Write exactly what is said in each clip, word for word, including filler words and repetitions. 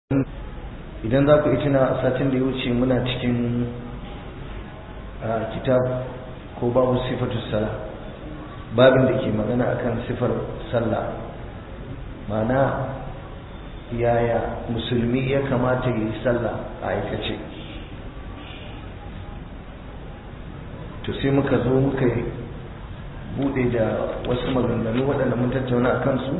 idan za ku tuna a satin da ya wuce muna cikin kitab ko babu sifatu sala, babin da ke magana akan sifar sallah, ma'ana yaya musulmi ya kamata yi sallah a aikace. To sai muka zo muka bude da wasu maganganu waɗanda mun tattauna a kansu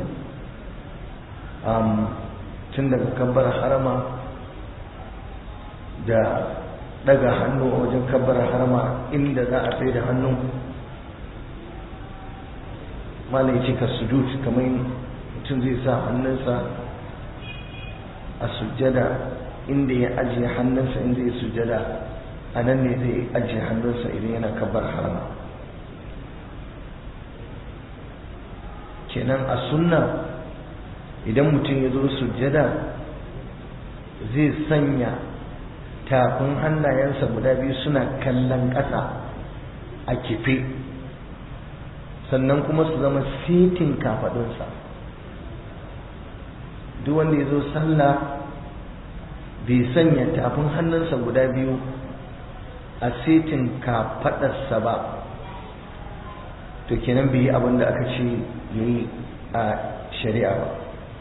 tun daga kabbar harama da daga hannu a wajen kabbar harama inda za a tsaye da hannu malai cika sujud, kamar mutum zai sa hannunsa a sujjada inda ya ajiye hannunsa inda ya sujjada a nan ne zai ajiye hannunsa idan yana kabbar harama. Kenan a sunna idan mutum ya zo sujjada zai sanya tafin hannayensa guda biyu suna kallon ƙasa a kife, sannan kuma su zama setin kafaɗunsa. Duk wanda ya zo sallah bai sanya tafin hannunsa guda biyu a setin kafaɗarsa ba, to kenan bai yi abin da aka ce ya yi a shari'a ba.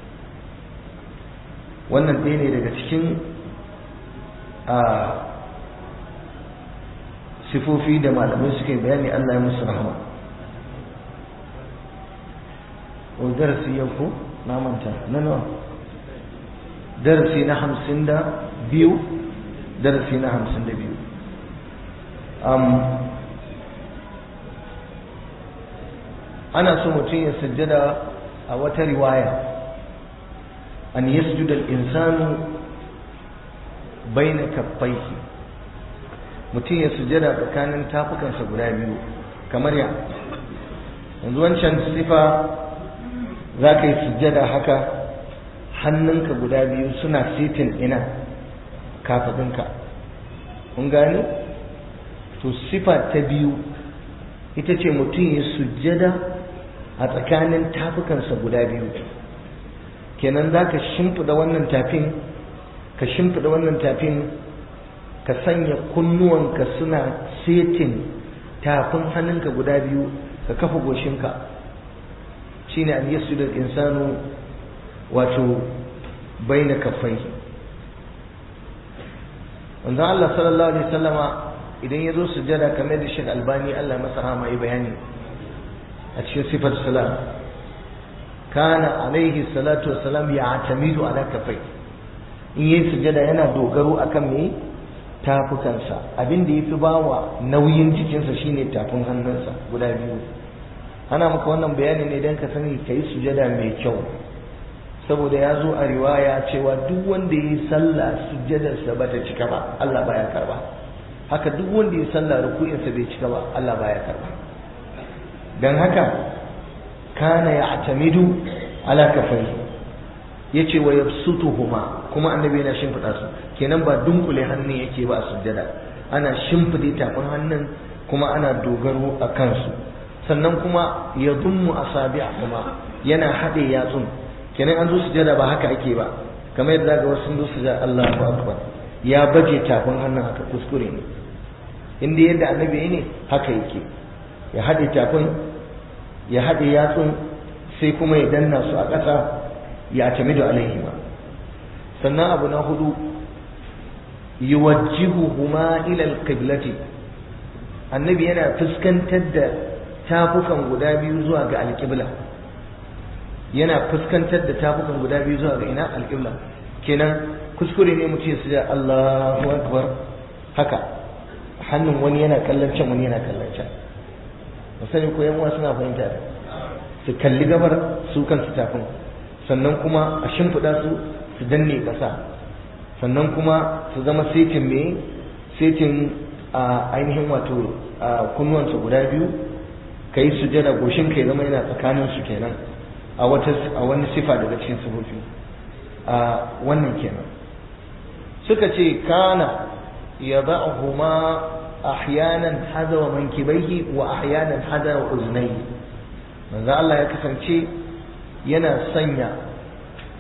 Wannan ɗaya ne daga cikin a sifofi da malamai suke bayani, Allah ya musu rahama. O darasi yau ko na manta na nawa? Darasi na hamsin da biyu, darasi na hamsin da biyu. Ana so mutum ya sujjada a wata riwaya an yasjuda al-insanu baina kaffaihi, mutum ya sujjada tsakanin tafukansa guda biyu. Kamar ya yanzu wancan sifa za ka yi sujjada haka hannunka guda biyu suna sitin ina kafadinka, kun gane? To sifa ta biyu ita ce mutum ya sujjada a tsakanin tafukansa guda biyu. Kenan za ka shimfiɗa wannan tafin ka shimfiɗa wannan tafin ka sanya kunnuwanka suna setin tafin hannunka guda biyu, ka kafa goshinka. shine an yasjuda al-insanu wato baina kaffaihi. wanda Allah sallallahu alaihi wasallama idan yazo sujada kamar da Sheikh Albani Allah masa rahama yi bayani a cikin sifar salat, kana alaihi salatu wassalam ya'tamidu ala kaffaihi, in yi sujada yana dogaro akan me tafukansa. abin da yafi bawa nauyin jikinsa shine tafin hannunsa guda biyu. ana maka wannan bayani ne dan ka sani kai sujada mai kyau, saboda ya zo a riwaya cewa duk wanda yi sallah sujadarsa bata cika ba Allah baya karba, haka duk wanda yi sallah ruku'insa bai cika ba Allah baya karba. dan haka kana ya'tamidu ala kafaihi, yace wa yabsutuhuma, kuma annabi yana shimfida su. kenan ba dunkule hannun yake ba a sujjada, ana shimfide tafin hannun kuma ana dogaro a kansu. sannan kuma ya dummu asabi'ahuma, yana hade yatsun. kenan an zo sujjada ba haka ake ba kamar yadda ga wasu sun zo sujjada Allahu akbar ya baje tafin hannun haka, kuskure ne. inda yadda annabi ne haka yake, ya hade tafin ya hade yatsun sai kuma ya danna su a ƙasa, ya tamidu alaihima. sannan abu na hudu yuwajjihuhuma ila alqiblati, annabi yana fuskantar da tafukan guda biyu zuwa ga alqibla, yana fuskantar da tafukan guda biyu zuwa ga ina alqibla. kenan kuskure ne mutum su da Allahu akbar haka hannun wani yana kallon can wani yana kallon can. musani ko yan uwa suna fahimta da su kalli gabar su kansu tafin, sannan kuma a shimfiɗa su su danne ƙasa, sannan kuma su zama setin me setin a ainihin wato kunnuwansu guda biyu. ka yi sujjada goshin ka ya zama yana tsakanin su kenan a wata a wani sifa daga cikin sifofi a wannan kenan. suka ce kana yada'uhuma ahyanan hadawa mankibaihi wa ahyanan hadawa uznaihi. manzo Allah ya kasance yana sanya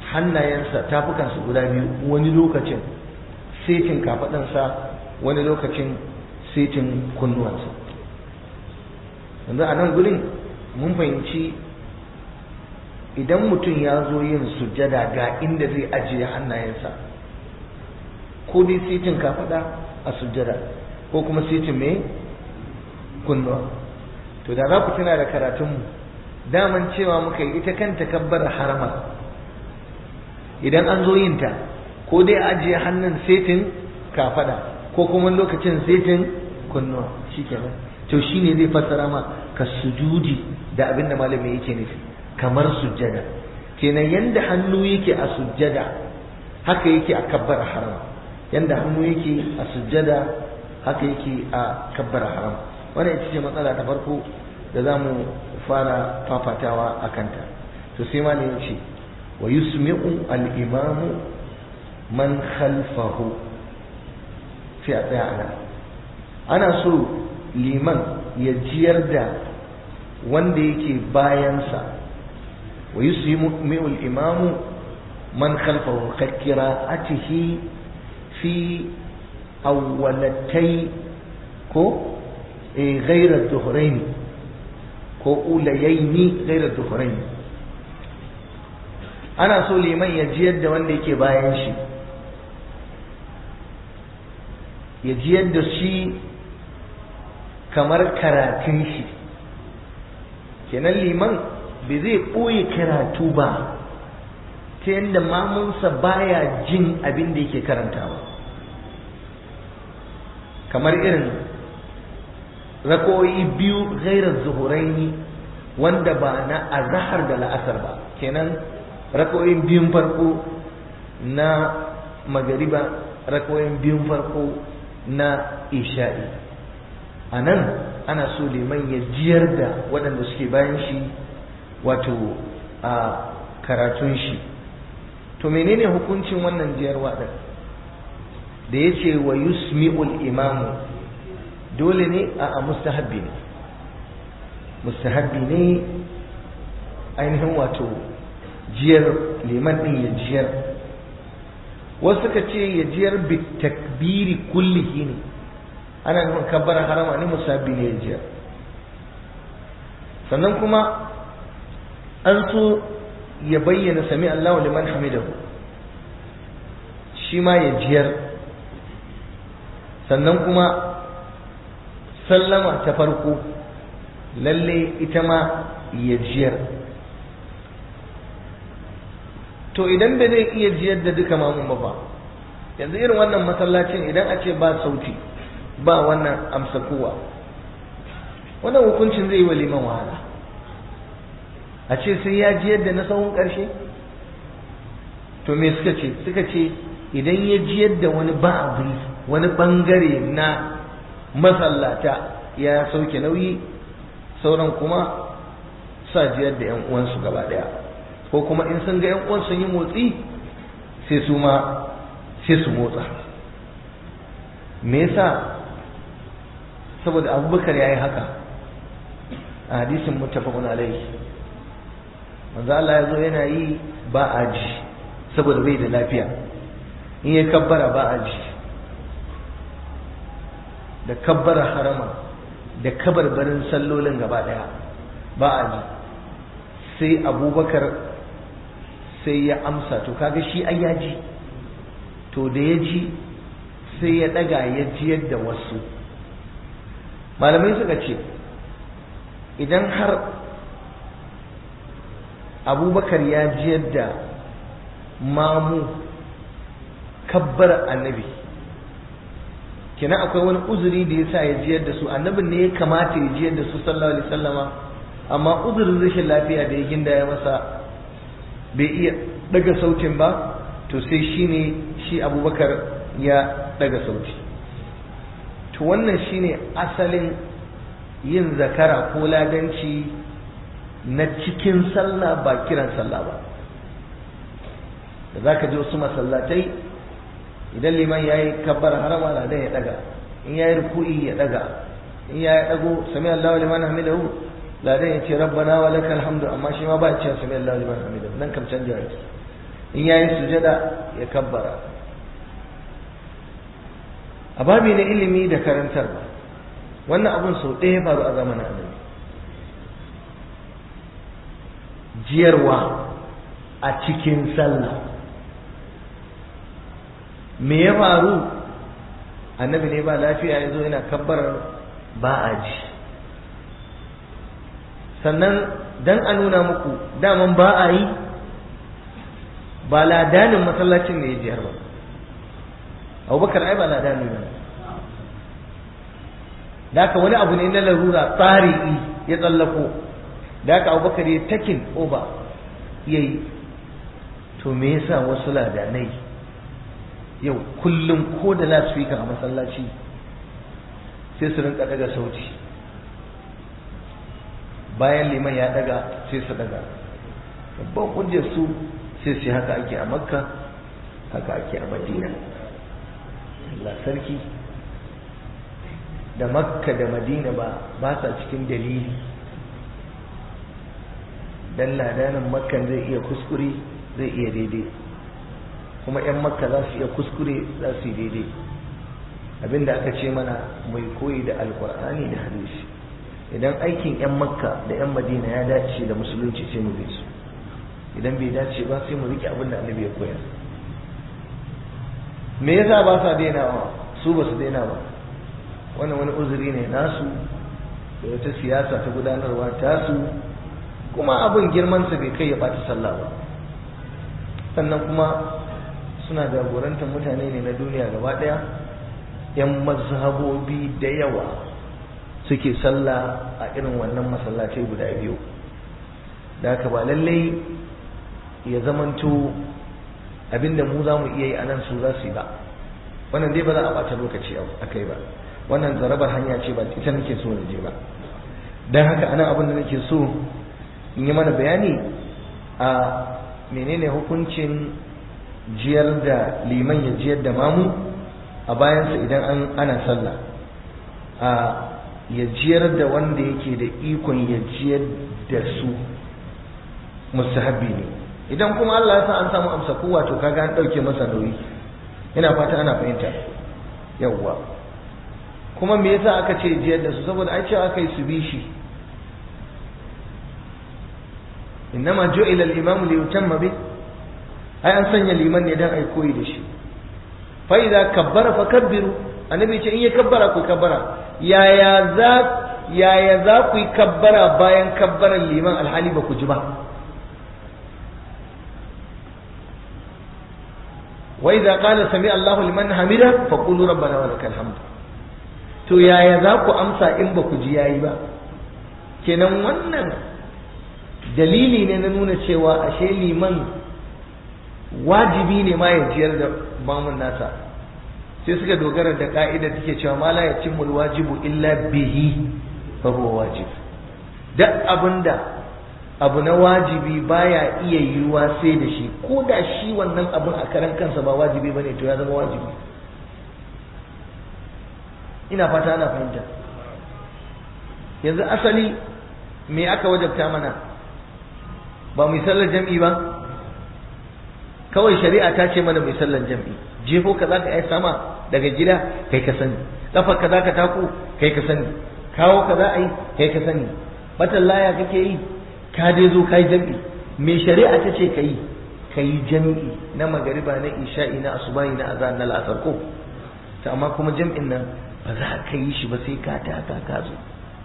hannayensa tafukansa guda biyu wani lokacin setin kafaɗansa wani lokacin setin kunnuwansa. yanzu a nan gurin mun fahimci idan mutum ya zo yin sujjada ga inda zai ajiye hannayensa, ko dai setin kafaɗa a sujjada ko kuma setin mai kunnuwa. to da za ku tuna da karatunmu daman cewa muka yi ita kanta kabbar harama idan an zo yin ta ko dai ajiye hannun setin kafada ko kuma lokacin setin kunnuwa shikenan. to shine zai fassara ma ka sujudi da abinda malami yake nufi kamar sujjada. kenan yanda hannu yake a sujjada haka yake a kabbar harama, yanda hannu yake a sujjada haka yake a kabbar harama. wannan ita ce matsala ta farko da za mu fara fafatawa a kanta. to sai ma ne ya ce wa yusmi'u al-imamu man khalfahu, sai a tsaya ana ana so liman ya jiyar da wanda yake bayansa. wa yusmi'u al-imamu man khalfahu ka qira'atihi fi awwalatai ko eh ghayra ad-duhrayn ko ulayaini ghayra ad-duhrayn. ana so liman ya jiyar da wanda yake bayan shi, ya jiyar da shi kamar karatun shi. kenan liman bai zai ɓoye karatu ba ta yadda mamunsa baya jin abin da yake karantawa, kamar irin rakoyi biyu ghairar zuhuraini wanda ba na azhar da la'asar ba. kenan rakoyin biyun farko na magariba, rakoyin biyun farko na isha'i. a nan ana so liman ya jiyar da waɗanda suke bayan shi wato a karatun shi. to menene hukuncin wannan jiyarwa ɗin da ya ce wa yusmi'ul imamu? dole ne a mustahabbi ne, mustahabbi ne ainihin wato jiyar liman ɗin ya jiyar. wasu suka ce ya jiyar bi takbiri kullihi ne, ana nufin kabbara harama ne, mustahabbi ne ya jiyar. sannan kuma an so ya bayyana sami Allahu liman hamidahu, shi ma ya jiyar. sannan kuma sallama ta farko lalle ita ma ya jiyar. to idan bai zai iya jiyar da duka mamun ba fa, yanzu irin wannan masallacin idan a ce ba sauti ba wannan amsa kowa, wannan hukuncin zai yi wa liman wahala. a ce sai ya jiyar da na tsawon ƙarshe. to me suka ce? suka ce idan ya jiyar da wani ba'abi, wani bangare na masallata ya sauke nauyi, sauran kuma sa jiyar da yan uwansu gaba daya, ko kuma in sun ga yan uwan sun yi motsi sai su ma sai su motsa. me yasa? saboda Abubakar yayi haka a hadisin muttafaqun alaihi. manzo Allah ya zo yana yi ba a ji saboda bai da lafiya, in ya kabbara ba a ji, da kabbara harama da kabarbarin sallolin gaba daya ba a ji. sai Abubakar sai ya amsa, to kaga shi ai ya ji, to da ya ji sai ya daga ya jiyar da wasu. malamai suka ce idan har Abubakar ya jiyar da mamu kabbar annabi, kenan akwai wani uzuri da yasa ya jiyar da su. annabin ne ya kamata ya jiyar da su sallallahu alaihi wasallama, amma uzurin rashin lafiya da ya gindaya masa bai iya daga sautin ba, to sai shine shi Abubakar ya daga sauti. to wannan shine asalin yin zakara ko ladanci na cikin sallah ba kiran sallah ba. da zaka ji wasu masallatai idan liman yayi kabbar harama ladan ya daga, in yayi ruku'i ya daga, in yayi dago sami Allahu liman hamidahu ladan ya ce rabbana wa lakal hamdu, amma shi ma ba ya ce sami Allahu liman hamidahu, nan kam canja yake. in yayi sujada ya kabbara. A babi na ilimi da karantarwa wannan abun sau ɗaya faru a zamanin annabi. Jiyarwa a cikin sallah. Me ya faru? Annabi ne ba lafiya ya zo yana kabbarar ba a ji. Sannan dan a nuna muku daman ba a yi, ba ladanin masallacin ne ya jiyar ba. Abubakar ai ba ladanin ba. Da haka wani abu ne na larura tsari'i ya tsallako. Da haka Abubakar ya takin oba ya yi. To me yasa wasu ladanai yau kullum ko da lasfika a masallaci sai su rinka daga sauti, bayan liman ya daga sai su daga. Babban hujjar su sai su haka ake a Makka, haka ake a Madina. Allah sarki, da Makka da Madina ba ba sa cikin dalili. Dan ladanin Makkan zai iya kuskure, zai iya daidai, kuma 'yan Makka za su iya kuskure, za su yi daidai. Abinda aka ce mana mai koyi da Alkur'ani da hadisi. Idan aikin 'yan Makka da 'yan Madina ya dace da musulunci sai mu bi su, idan bai dace ba sai mu rike abin da Annabi ya koyar. Me yasa ba sa dainawa? Su ba su daina ba. Wannan wani uzuri ne nasu da wata siyasa ta gudanarwa tasu, kuma abin girmansa bai kai ya ɓata sallah ba. Sannan kuma suna jagorantar mutane ne na duniya gaba ɗaya, 'yan mazhabobi da yawa suke sallah a irin wannan masallatai guda biyu. Da haka ba lallai ya zamanto abinda mu za mu iya yi a nan su za su yi ba. Wannan dai ba za a ɓata lokaci a kai ba. Wannan zarabar hanya ce, ba ita nake so na je ba. Don haka anan abin da nake so in yi mana bayani a menene hukuncin jiyar da liman ya jiyar da mamu a bayansa idan an ana sallah, a ya jiyar da wanda yake da ikon ya jiyar da su mustahabbi ne. Idan kuma Allah ya sa an samu amsa kowa to kaga an dauke masa nauyi. Ina fata ana fahimta. Yawwa. Kuma me yasa aka ce jiyar da su? Saboda ai cewa aka yi su bi shi. Innama ju'ila al-imamu li yutamma bi. Ai an sanya liman ne dan ai koyi da shi. Fa idza kabbara fakabbiru. Annabi ce in ya kabbara ku kabbara. Yaya za yaya za ku yi kabbara bayan kabbaran liman alhali ba ku ji ba? Wa idza qala sami Allahu liman hamida faqulu rabbana wa lakal hamd. To yaya za ku amsa in ba ku ji yayi ba? Kenan wannan dalili ne na nuna cewa ashe liman wajibi ne ma ya jiyar da mamun nasa. Sai suka dogara da ka'ida take cewa ma la yatimul wajibu illa bihi fa huwa wajib. Duk abinda abu na wajibi baya iya yiwuwa sai da shi, ko da shi wannan abin a karan kansa ba wajibi bane to ya zama wajibi. Ina fata ana fahimta. Yanzu asali me aka wajabta mana? Ba mu sallar jam'i ba? Kawai shari'a ta ce mana mu sallar jam'i. Jefo ka zaka yi sama daga gida kai ka sani, kafar ka zaka tako kai ka sani, kawo ka za a yi kai ka sani, batan laya kake yi ka dai zo kai jam'i. Me shari'a ta ce kai kai jam'i na magariba, na isha'i, na asubahi, na azan, na al'asar ko ta, amma kuma jam'in nan ba za ka yi shi ba sai ka taka ka zo.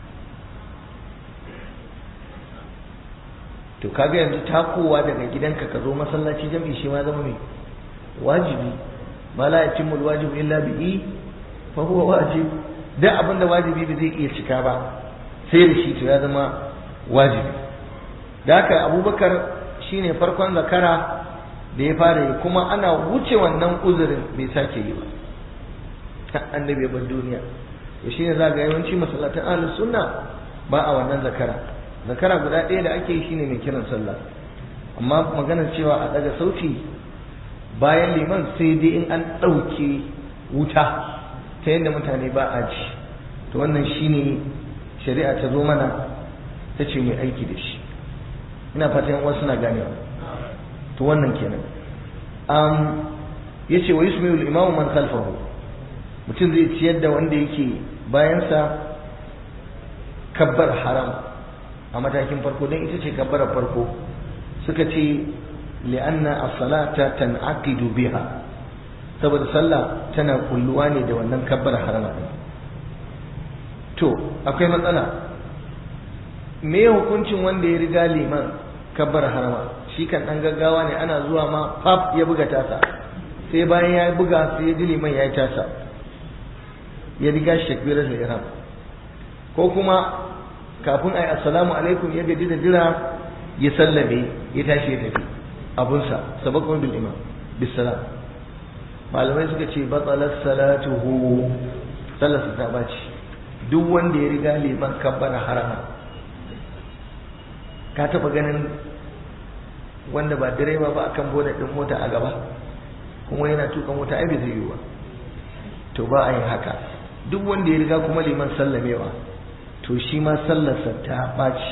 To kaga yanzu takowa daga gidanka ka zo masallaci jam'i shi ma zama mai wajibi. Ma la yatimul wajibu illa bihi fa huwa wajib. Da abinda wajibi ba zai iya cika ba sai da shi to ya zama wajibi. Da haka Abubakar shine farkon zakara da ya fara yi, kuma ana wuce wannan uzurin bai sake yi ba. Annabi ya bar duniya. To shine za ga yawanci masallatan ahlus sunna ba a wannan zakara. Zakara guda ɗaya da ake yi shine mai kiran sallah. Amma maganar cewa a daga sauti bayan liman sai dai in an ɗauke wuta ta yadda mutane ba a ji. To wannan shine shari'a ta zo mana ta ce mai aiki da shi. Ina fatan wasu na ganewa. To wannan kenan. um yace wa yusmi'u al-imamu man khalfahu, mutum zai ciyar da wanda yake bayansa kabbar haram a matakin farko, don ita ce kabbar farko. Suka ce li'anna as-salata tan'aqidu biha, saboda sallah tana kulluwa ne da wannan kabbar harama din. To akwai matsala, me hukuncin wanda ya riga liman kabbar harama? Shi kan dan gaggawa ne, ana zuwa ma fab ya buga tasa, sai bayan ya buga sai ya ji liman ya yi tasa, ya riga shi takbirar ihram. Ko kuma kafin ayi assalamu alaikum ya gaji da jira ya sallame ya tashi ya tafi abunsa, sabaqun bil imam bis salam. Malamai suka ce batalat salatuhu, sallarsa ta baci. Duk wanda ya riga liman kabbara harama. Ka taba ganin wanda ba direba ba akan boda din mota a gaba kuma yana tuka mota, ai bai zai yi ba. To ba a yin haka. Duk wanda ya riga kuma liman sallamewa, to shi ma sallarsa ta ɓaci.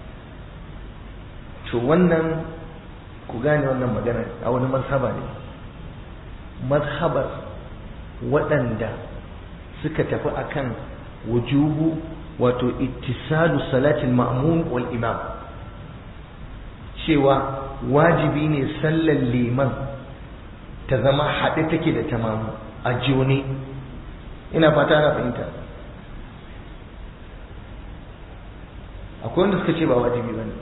To wannan ku gane wannan magana a wani mazhaba ne, mazhabar waɗanda suka tafi akan wujubu wato ittisalu salatin ma'mum wal imam, cewa wajibi ne sallar liman ta zama haɗe take da tamamu a jone. Ina fata ana fahimta. Akwai wanda suka ce ba wajibi bane,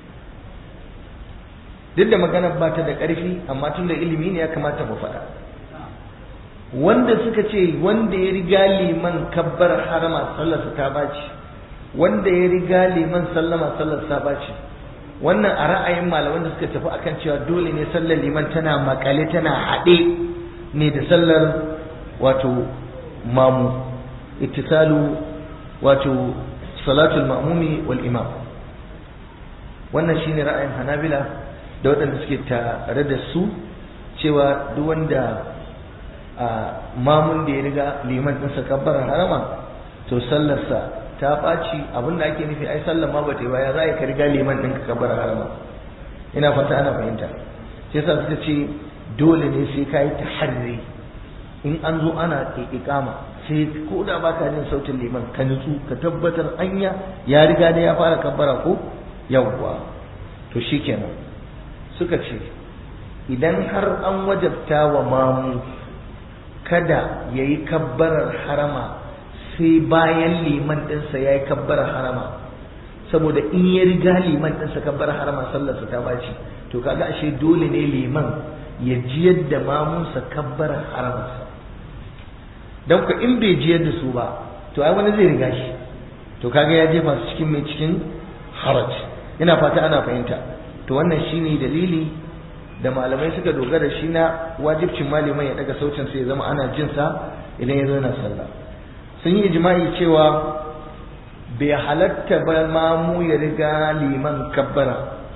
duk da magana ba ta da ƙarfi, amma tun da ilimi ne ya kamata mu faɗa. Wanda suka ce wanda ya riga liman kabbar harama sallarsa ta baci, wanda ya riga liman sallama sallarsa ta baci, wannan a ra'ayin malaman da suka tafi akan cewa dole ne sallar liman tana makale tana haɗe ne da sallar wato mamu, ittisalu wato salatul ma'mumi wal imam. Wannan shine ra'ayin Hanabila da waɗanda suke tare da su, cewa duk wanda a mamun da ya riga liman ɗinsa kabbaran harama to sallarsa ta ɓaci. Abinda ake nufi ai sallar ma ba ta yi ba, ya za ka riga liman ɗinka kabbaran harama. Ina fata ana fahimta. Sai yasa suka ce dole ne sai ka yi taharri, in an zo ana iqama sai ko da baka jin sautin liman ka nutsu ka tabbatar anya ya riga da ya fara kabbara ko yawwa, to shikenan. Suka ce idan har an wajabta wa mamu kada yayi kabbarar harama sai bayan liman ɗinsa ya yi kabbarar harama, saboda in ya riga liman ɗinsa kabbarar harama sallarsa ta baci, to kaga ashe dole ne liman ya jiyar da mamunsa kabbarar haramarsa. Don ku in bai jiyar da su ba, to ai wani zai riga shi, to kaga ya jefa su cikin mai cikin haraj. Ina fata ana fahimta. To wannan shine dalili da malamai suka dogara shi na wajibcin malamin ya daga sautin sai ya zama ana jin sa idan ya zo yana sallah. Sun yi ijma'i cewa bai halatta ba mamu ya riga liman kabbara,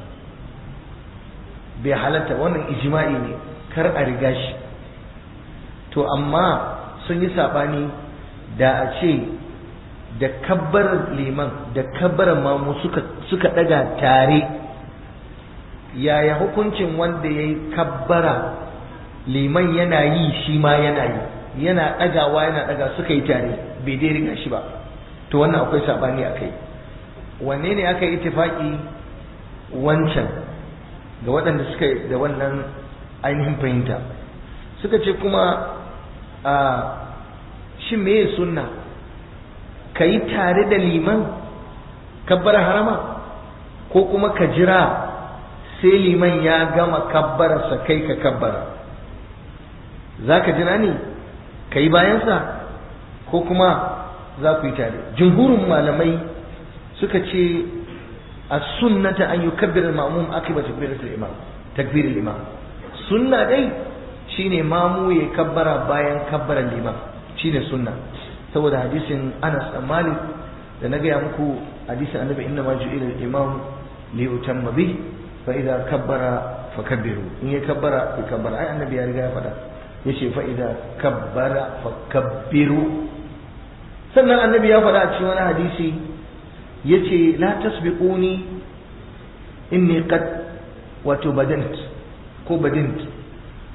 bai halatta, wannan ijma'i ne, kar a riga shi. To amma sun yi sabani da a ce da kabbarar liman da kabbarar mamu suka suka daga tare, yaya hukuncin wanda ya yi kabbara liman yana yi shi ma yana yi, yana ɗagawa yana ɗaga, suka yi tare bai dai riga shi ba. To wannan akwai sabani a kai. Wanne ne aka yi ittifaki? Wancan, ga waɗanda suka da wannan ainihin fahimta. Suka ce kuma a shi me sunna, ka yi tare da liman kabbara harama, ko kuma ka jira sai liman ya gama kabbararsa kai ka kabbara? Za ka jira ne ka yi bayansa ko kuma za ku yi tare? Jumhurin malamai suka ce a sunnata an yi kabbirar ma'amum akiba takbiratul imam, takbirul imam. Sunna dai shine mamu ya kabbara bayan kabbaran liman, shine sunna, saboda hadisin Anas bin Malik da na gaya muku, hadisin annabi inna ma ju'ila al-imam li yutamma bih fa idza kabbara fakabbiru, in ya kabbara ya kabbara. Ai annabi ya riga ya faɗa, yace fa idza kabbara fakabbiru. Sannan annabi ya faɗa a cikin wani hadisi yace la tasbiquni inni qad wato badant ko badint,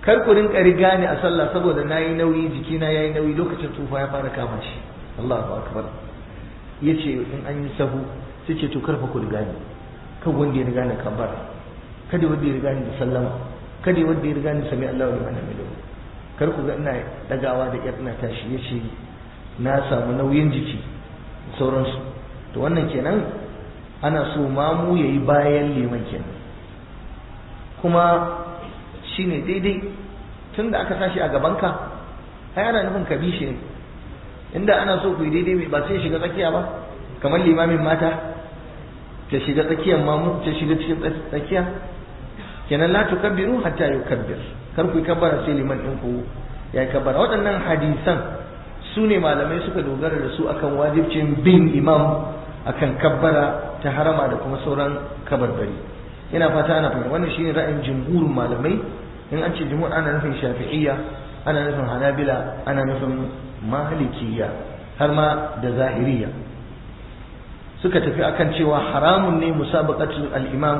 kar ku rinka riga ni a sallah saboda nayi nauyi jikina yayi nauyi lokacin tsufa ya fara kama shi Allahu akbar yace in an yi sahu sai ce to karfa ku riga ni kan wanda ya riga ni kabbara kada wanda ya riga ni da sallama kada wanda ya riga ni sami Allahu liman hamidu kar ku ga ina dagawa da yar ina tashi yace na samu nauyin jiki sauransu to wannan kenan ana so mamu yayi bayan liman kenan kuma shine daidai tunda aka tashi a gabanka ai ana nufin ka bi shi ne inda ana so ku yi daidai ba sai shiga tsakiya ba kamar limamin mata ta shiga tsakiyar mamu ta shiga cikin tsakiya kenan la tukabbiru hatta yukabbir kar ku kabbara sai liman din ku ya kabbara waɗannan hadisan su ne malamai suka dogara da su akan wajibcin bin imam akan kabbara ta harama da kuma sauran kabarbari ina fata ana fahimta wannan shine ra'ayin jumhurin malamai in an ce jumhur ana nufin shafi'iyya ana nufin hanabila ana nufin malikiyya har ma da zahiriyya suka tafi akan cewa haramun ne musabaqatul al-imam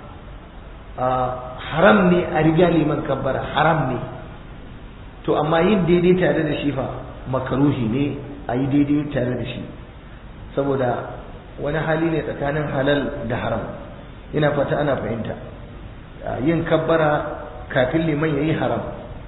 haram ne a riga liman kabbara haram ne to amma yin daidai tare da shi fa makaruhi ne a yi daidai tare da shi saboda wani hali ne tsakanin halal da haram ina fata ana fahimta yin kabbara kafin liman yayi haram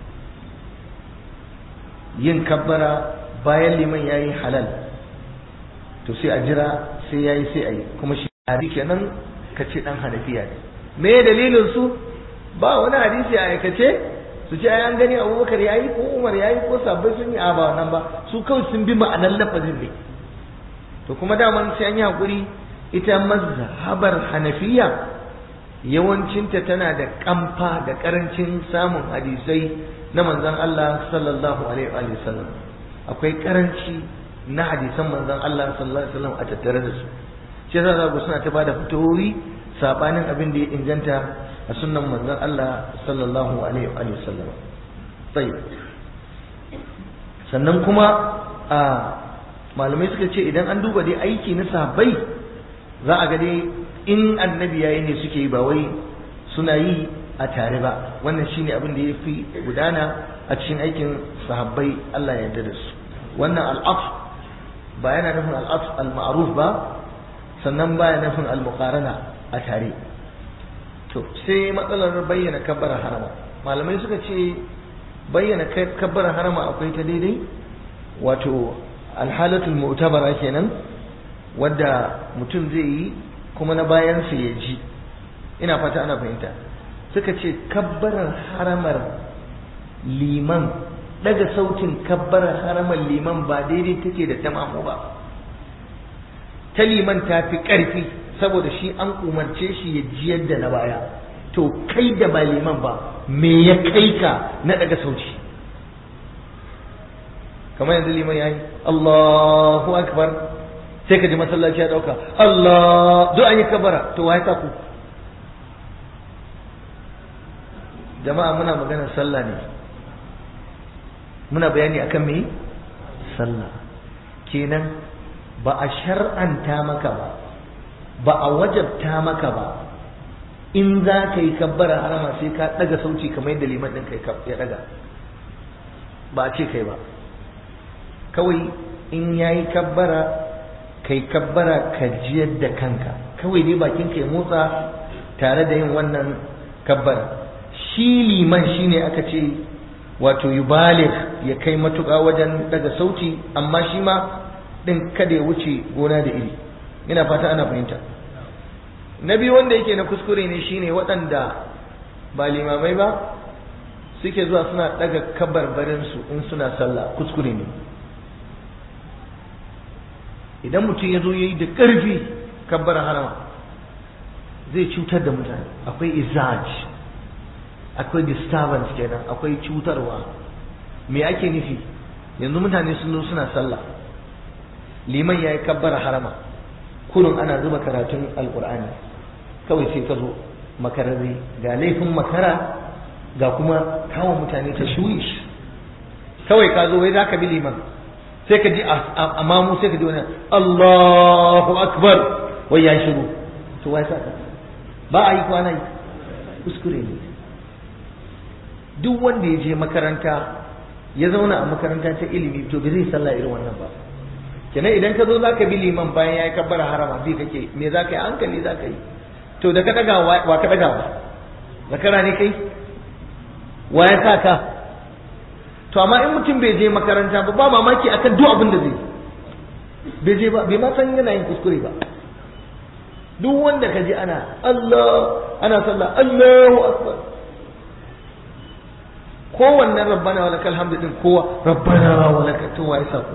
yin kabbara bayan liman yayi halal to sai a jira sai yayi sai ayi kuma shi hadisi kenan kace dan hanafiya ne me dalilin su ba wani hadisi a aikace su ce ai an gani Abubakar yayi ko Umar yayi ko sabbai sun yi a ba nan ba su kawai sun bi ma'anar lafazin ne to kuma daman sai an yi hakuri ita mazhabar hanafiya yawancinta tana da kamfa da karancin samun hadisai na manzon Allah sallallahu alaihi wa sallam akwai karanci na hadisan manzon Allah sallallahu alaihi wa sallam a tattare da su shi yasa za suna ta bada fitowi sabanin abin da ya inganta a sunnan manzon Allah sallallahu alaihi wa sallam sai sannan kuma a malamai suka ce idan an duba dai aiki na sahabbai za a ga dai in annabi yayi ne suke yi ba wai suna yi a tare ba wannan shine abin da yafi gudana a cikin aikin sahabbai Allah ya yarda da su wannan al'af ba yana nufin al'af al-ma'ruf ba sannan ba yana nufin al-muqarana a tare to sai matsalar bayyana kabbara harama malamai suka ce bayyana kabbara harama akwai ta daidai wato alhalatul mu'tabara kenan wadda mutum zai yi kuma na bayan sa ya ji ina fata ana fahimta suka ce kabbarar haramar liman daga sautin kabbarar haramar liman ba daidai take da tamamu ba ta liman ta fi ƙarfi saboda shi an umarce shi ya jiyar da na baya to kai da ba liman ba me ya kai ka na daga sauti kamar yanzu liman yayi Allahu akbar sai ka ji masallaci ya dauka Allah duk an yi kabara to wai ka ku jama'a muna magana sallah ne muna bayani akan me sallah kenan ba a shar'anta maka ba ba a wajabta maka ba in za ka yi kabbara harama sai ka daga sauci kamar yadda liman ɗin kai ya daga ba a ce kai ba kawai in yayi kabbara kai kabbara ka jiyar da kanka kawai dai bakin ka ya motsa tare da yin wannan kabbara shi liman shine aka ce wato yubaligh ya kai matuƙa wajen daga sauti amma shi ma din kada ya wuce gona da iri ina fata ana fahimta na biyu wanda yake na kuskure ne shine waɗanda ba limamai ba suke zuwa suna daga kabarbarin su in suna sallah kuskure ne idan mutum ya zo yayi da ƙarfi kabbar harama zai cutar da mutane akwai izaj akwai disturbance kenan akwai cutarwa me ake nufi yanzu mutane sun zo suna sallah liman yayi kabbar harama kurun ana zuba karatun alqur'ani kawai sai ka zo makararre ga laifin makara ga kuma kawo mutane ta shuwish kawai ka zo wai zaka bi liman sai ka ji a mamu sai ka ji wani Allahu akbar wai ya shiru to wai saka ba a yi kwana yi kuskure ne duk wanda ya je makaranta ya zauna a makaranta ta ilimi to bai zai sallah irin wannan ba. kenan idan ka zo zaka bi liman bayan yayi kabbara harama bi kake me zaka yi hankali zaka yi to da ka daga wa ka daga ba zakara ne kai wa ya saka. to amma in mutum bai je makaranta ba ba mamaki akan duk abin da zai bai je ba bai ma san yana yin kuskure ba. duk wanda ka ji ana Allah ana sallah Allahu akbar kowanne rabbana wa lakal hamdu din kowa rabbana wa lakal to wai sako.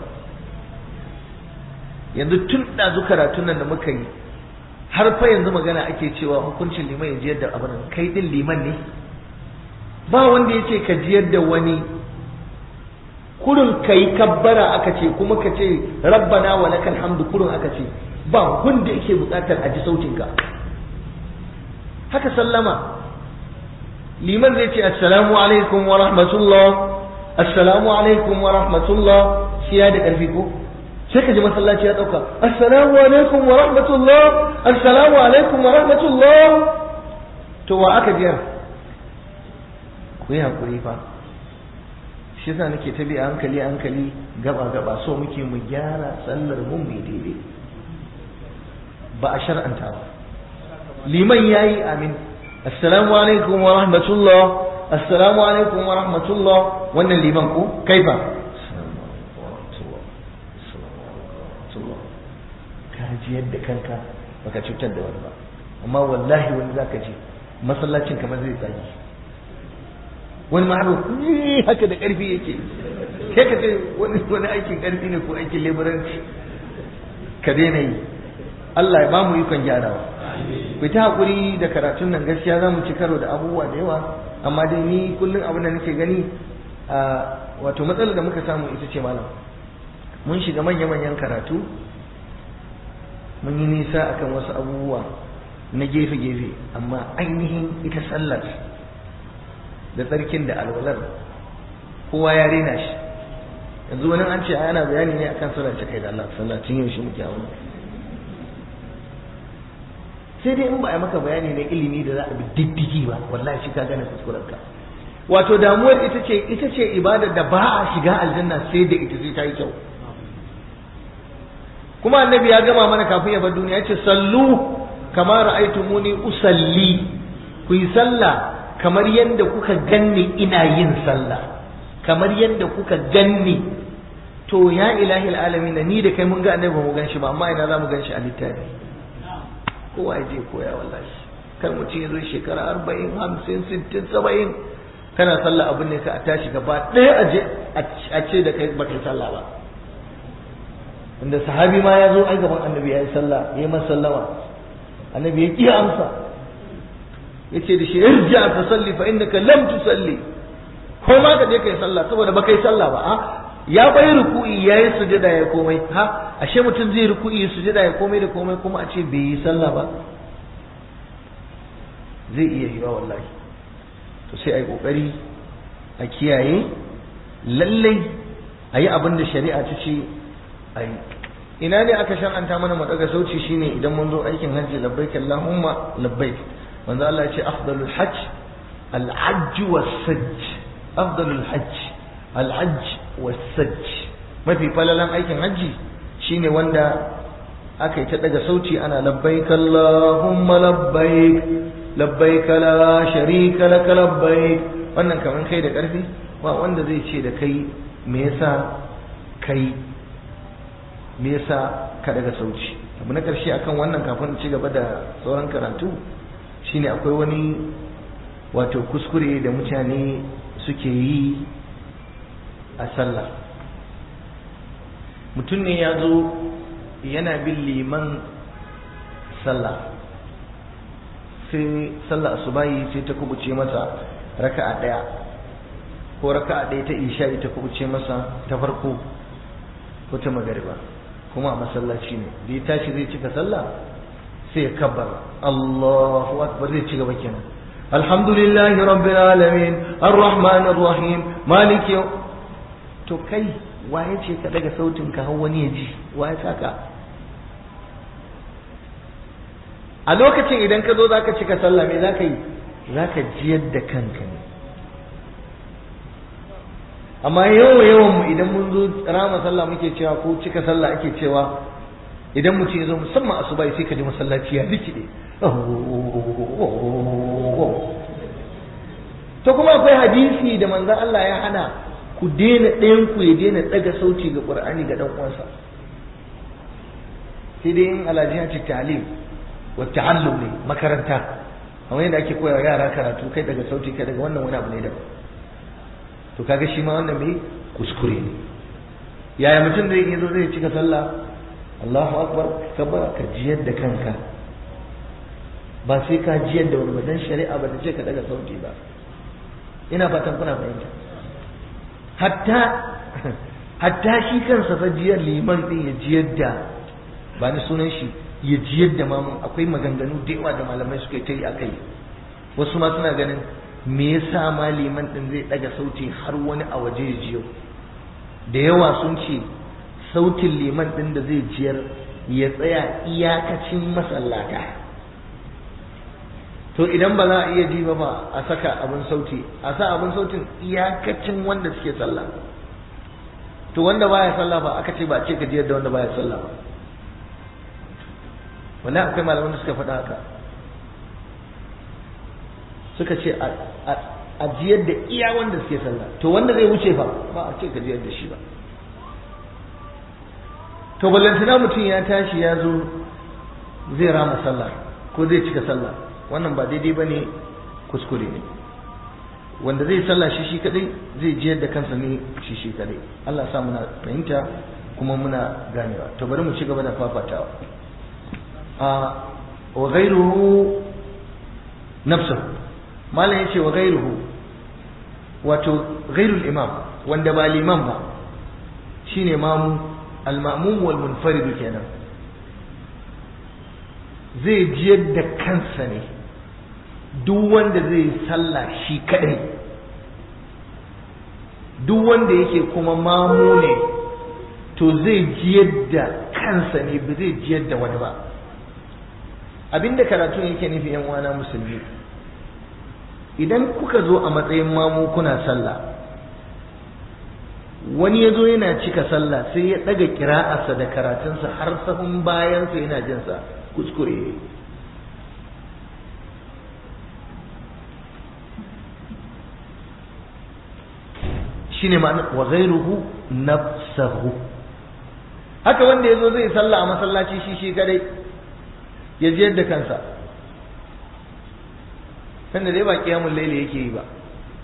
yanzu tun da karatun nan da muka yi har fa yanzu magana ake cewa hukuncin liman ya jiyar da abin kai din liman ne ba wanda yace ka jiyar da wani kurun kai kabbara aka ce kuma ka ce rabbana wa lakal hamdu kurun aka ce ba wanda yake bukatar a ji sautin ka. haka sallama liman zai ce assalamu alaikum wa rahmatullah assalamu alaikum wa rahmatullah shi ya da karfi ko sai ka ji masallaci ya dauka assalamu alaikum wa rahmatullah assalamu alaikum wa rahmatullah to wa aka jiyar ku yi hakuri fa shi yasa nake ta bi a hankali a hankali gaba gaba so muke mu gyara sallar mu mai daidai ba a shar'anta ba. liman yayi amin assalamu alaikum wa rahmatullah assalamu alaikum wa rahmatullah wannan liman ko kai ba ka ji yadda kanka baka cutar da wani ba amma wallahi wani zaka ji masallacin kamar zai tsage wani ma haka da karfi yake kai ka ce wani wani aikin karfi ne ko aikin leburanci ka daina yi. Allah ya bamu ikon gyarawa. ku ta hakuri da karatun nan gaskiya zamu ci karo da abubuwa da yawa amma dai ni kullum abin da nake gani a wato matsalar da muka samu ita ce malam mun shiga manya manyan karatu mun yi nisa akan wasu abubuwa na gefe gefe amma ainihin ita sallar da tsarkin da alwalar kowa ya rena shi. yanzu wani an ce ana bayani ne akan sallar ta kai da Allah sallar tun yaushe muke a wani sai dai in ba a maka bayani na ilimi da za a bi diddigi ba wallahi shi ka gane kuskuren ka. wato damuwar ita ce ita ce ibadar da ba a shiga aljanna sai da ita sai ta yi kyau. kuma annabi ya gama mana kafin ya bar duniya ya ce sallu kama ra'aytumuni usalli ku yi sallah kamar yadda kuka ganni ina yin sallah kamar yadda kuka ganni. to ya ilahi alamin ni da kai mun ga annabi ba mu gan shi ba amma ina za mu gan shi a littafi. kowa ya je koya wallahi kar mutum ya zo shekara arba'in hamsin sittin saba'in kana sallah abin ne ka a tashi gaba ɗaya a je a ce da kai ba kai sallah ba. inda sahabi ma ya zo ai gaban annabi ya yi sallah ya yi masa sallama annabi ya ƙi amsa ya ce da shi irja fa salli fa innaka lam tusalli ko ma ka je kai sallah saboda ba kai sallah ba a ya bai ruku'i yayi sujada ya komai ha ashe mutum zai ruku'i sujada ya komai da komai kuma a ce bai yi sallah ba zai iya yi ba wallahi. to sai ai kokari a kiyaye lallai ayi abin da shari'a ta ce ayi. ina ne aka shar'anta mana mu daga sauci shine idan mun zo aikin hajji labbaik allahumma labbaik manzo Allah ya ce afdalul hajj al-hajj was-sajj afdalul hajj al-hajj was-sajj mafi falalan aikin hajji shine wanda aka yi ta daga sauti ana labbaik allahumma labbaik labbaik la sharika lak labbaik wannan kaman kai da karfi ba wanda zai ce da kai me yasa kai me yasa ka daga sauti. abu na karshe akan wannan kafin ci gaba da sauran karatu shine akwai wani wato kuskure da mutane suke yi a sallah. mutum ne ya zo yana bin liman sallah sai sallah asubahi sai ta kubuce masa raka'a daya ko raka'a daya ta isha ta kubuce masa ta farko ko ta magariba kuma a masallaci ne da ya tashi zai cika sallah sai ya kabbara Allahu akbar zai ci gaba kenan alhamdulillahi rabbil alamin arrahmanir rahim maliki to kai waye ce ka daga sautin ka har wani ya ji waye saka a lokacin idan ka zo zaka cika sallah me zaka yi zaka jiyar da kanka ne amma yawan yawan mu idan mun zo rama sallah muke cewa ko cika sallah ake cewa idan mutum ya zo musamman asuba sai ka ji masallaci ya rikide to kuma akwai hadisi da manzon Allah ya hana ku daina ɗayan ku ya daina daga sauti ga Qur'ani ga dan uwansa sai dai in alajiya ce ta'lim wa ta'allum ne makaranta amma yadda ake koyawa yara karatu kai daga sauti kai daga wannan wani abu ne daban to kaga shi ma wannan mai kuskure ne yaya mutum da yake zo zai cika sallah Allahu akbar kabara ka jiyar da kanka ba sai ka jiyar da wani dan shari'a ba ta ce ka daga sauti ba ina fatan kuna fahimta hatta hatta shi kansa fa jiyar liman din ya jiyar da ba ni sunan shi ya jiyar da mamun akwai maganganu da yawa da malamai suka yi ta yi akai wasu ma suna ganin me yasa ma liman din zai daga sauti har wani a waje ya jiyo da yawa sun ce sautin liman din da zai jiyar ya tsaya iyakacin masallata to idan ba za a iya ji ba ba a saka abin sauti a sa abin sautin iyakacin wanda suke sallah to wanda baya sallah ba aka ce ba a ce ka jiyar da wanda baya sallah ba wallahi akwai malaman da suka faɗa haka suka ce a jiyar da iya wanda suke sallah to wanda zai wuce fa ba a ce ka jiyar da shi ba to ballantana mutum ya tashi ya zo zai rama sallah ko zai cika sallah wannan ba daidai ba ne kuskure ne wanda zai sallah shi shi kadai zai jiyar da kansa ne shi shi kadai Allah sa muna fahimta kuma muna ganewa to bari mu ci gaba da fafatawa a wa ghayruhu nafsuhu malam yace wa ghayruhu wato ghayrul imam wanda ba liman ba shine mamu al-ma'mum wal munfarid kenan zai jiyar da kansa ne duk wanda zai sallah shi kadai duk wanda yake kuma mamu ne to zai jiyar da kansa ne ba zai jiyar da wani ba abinda karatun yake nufi yan uwana musulmi idan kuka zo a matsayin mamu kuna sallah wani ya zo yana cika sallah sai ya daga kira'arsa da karatunsa har sahun bayansa yana jinsa kuskure shine ma'ana wa ghayruhu nafsuhu haka wanda yazo zai sallah a masallaci shi shi kadai ya je da kansa sanda dai ba qiyamul layli yake yi ba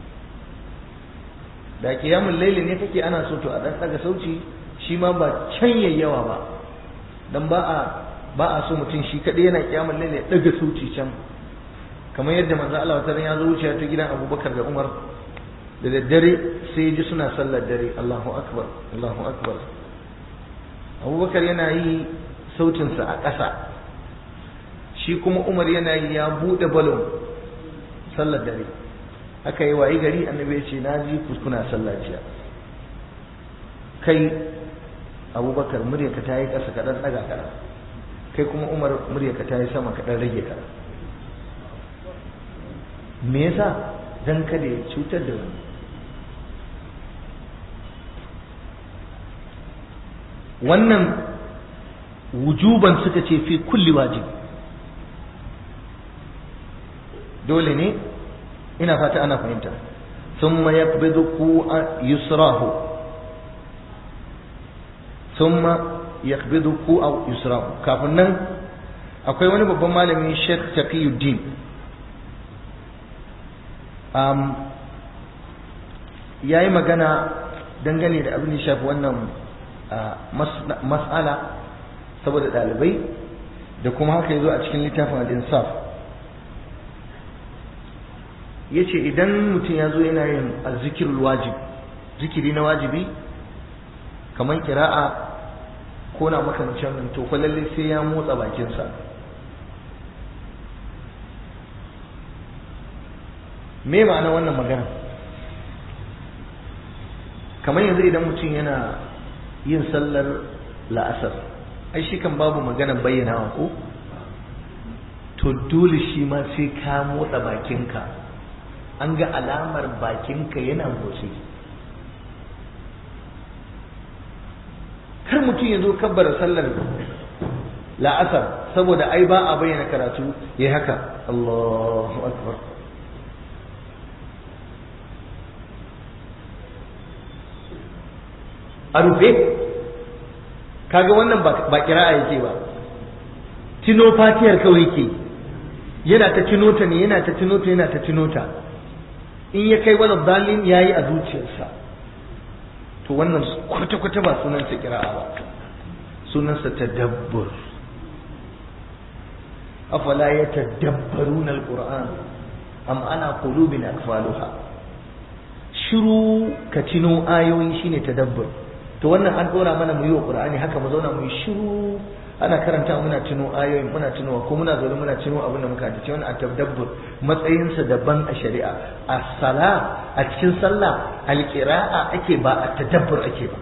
da qiyamul layli ne kake ana so to a dan daga sauci shi ma ba can yayyawa ba dan ba a ba a so mutum shi kadai yana qiyamul layli ya daga sauci can kamar yadda manzo Allah ta ya zo wuciya ta gidan Abubakar da Umar da daddare sai ji suna sallar dare Allahu akbar Allahu akbar Abubakar yana yi sautinsa a ƙasa shi kuma Umar yana yi ya buɗe balon sallar dare aka yi wayi gari annabi ya ce na ji kuna sallar jiya kai Abubakar muryarka ta yi ƙasa kaɗan ɗaga kaɗan kai kuma Umar muryarka ta yi sama kaɗan rage kaɗan me yasa dan kada ya cutar da wani wannan wujuban suka ce fi kulli wajib dole ne ina fata ana fahimta thumma yaqbidu yusrahu thumma yaqbidu aw yusrahu kafin nan akwai wani babban malami Sheikh Taqiyuddin um yayi magana dangane da abin da shafi wannan mas'ala saboda dalibai da kuma haka yazo a cikin littafin al-insaf yace idan mutum yazo yana yin azzikirul wajib zikiri na wajibi kamar kira'a ko na makamancin nan to lalle sai ya motsa bakinsa me ma'ana wannan magana kamar yanzu idan mutum yana yin sallar la'asar ai shi kan babu magana bayyanawa ko to dole shi ma sai ka motsa bakinka an ga alamar bakinka yana motsi kar mutum ya zo kabbara sallar la'asar saboda ai ba a bayyana karatu ya haka Allahu akbar. A rufe kaga wannan ba kira'a yake ba, tino fatiyar kawai yake, yana ta tino ta ne yana ta tino ta yana ta tino ta, in ya kai wani dalin yayi a zuciyarsa, to wannan kwata-kwata ba sunansa kira'a ba, sunansa tadabbur. afala yatadabbaruna alquran am ana qulubin akfaluha. Shiru ka tino ayoyi shine tadabbur. To wannan an dora mana mu yi wa qur'ani haka mu zauna mu yi shiru ana karanta muna tuno ayoyin muna tunowa ko muna zaune muna tuno abin da muka tace wannan at-tadabbur matsayinsa daban a shari'a. As-sala a cikin sallah al-qira'a ake ba at-tadabbur ake ba.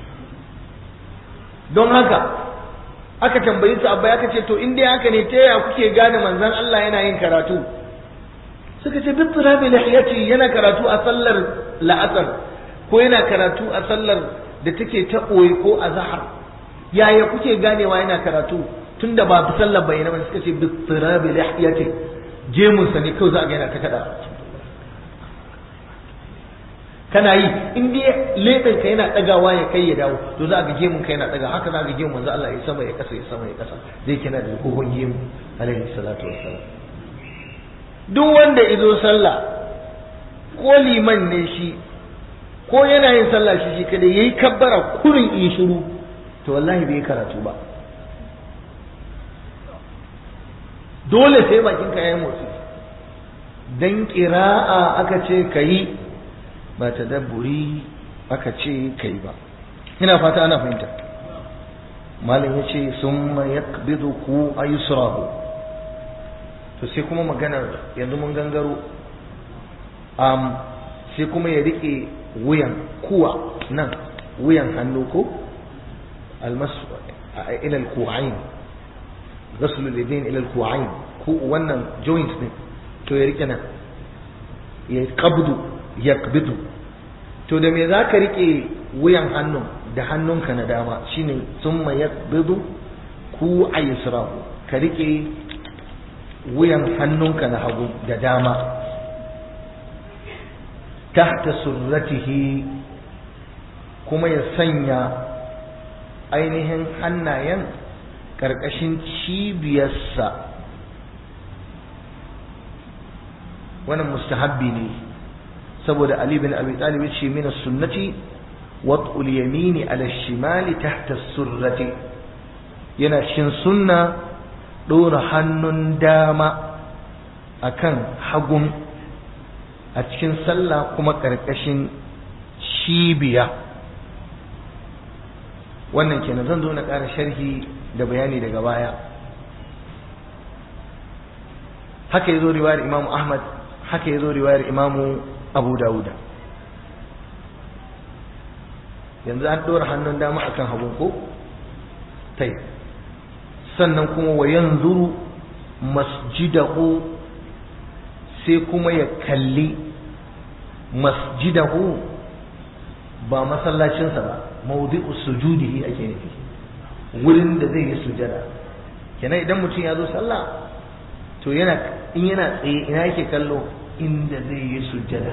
Don haka aka tambayi su abba aka ce to in dai haka ne ta yaya kuke gane manzon Allah yana yin karatu? Suka ce bi tirabi lihiyati, yana karatu a sallar la'asar ko yana karatu a sallar da take ta ɓoye ko a zahar. Yaya kuke ganewa yana karatu tunda ba fi sallar bayyana ba? Suka ce bi tirabi lihiyati, gemun sa ne kawai za a ga yana ta kada. Kana yi in dai leɓen ka yana ɗagawa ya kai ya dawo to za a ga gemun ka yana ɗaga, haka za a ga gemun manzo Allah ya sama ya kasa ya sama ya kasa, zai kina da kogon gemu alaihi salatu wassalam. Duk wanda izo sallah ko liman ne shi ko yana yin sallah shi shi kada yayi kabbara kurin in shiru to wallahi bai karatu ba. Dole sai bakin ka yayi motsi, dan qira'a aka ce kai ba tadabburi aka ce kai ba. Ina fata ana fahimta. Malam yace summa yaqbidu ku aysrahu. To sai kuma maganar yanzu mun gangaro um, sai kuma ya rike wuyan kuwa nan wuyan hannu ko almasu ila alku'ain, ghaslu al-yadayn ila alku'ain, ku wannan joint din to ya rike nan ya qabdu yaqbidu. To da me zaka rike wuyan hannun da hannunka na dama shine summa yaqbidu ku aysrahu, ka rike wuyan hannunka na hagu da dama tahta surratihi, kuma ya sanya ainihin hannayen ƙarƙashin cibiyarsa. wannan mustahabbi ne saboda Ali bin Abi Talib ya ce min as-sunnati wad'ul yamini ala ash-shimali tahta as-surrati, yana cikin sunna ɗora hannun dama akan hagun a cikin sallah kuma ƙarƙashin cibiya. wannan kenan zan zo na ƙara sharhi da bayani daga baya. haka yazo riwayar Imam Ahmad, haka yazo riwayar Imam Abu Dawuda. yanzu an ɗora hannun dama akan hagun ko tai, sannan kuma wa yanzuru masjidahu, sai kuma ya kalli masjidahu ba masallacinsa ba, mawdi'u sujudihi ake nufi, wurin da zai yi sujada. kenan idan mutum ya zo sallah to yana in yana tsaye ina yake kallo? inda zai yi sujada.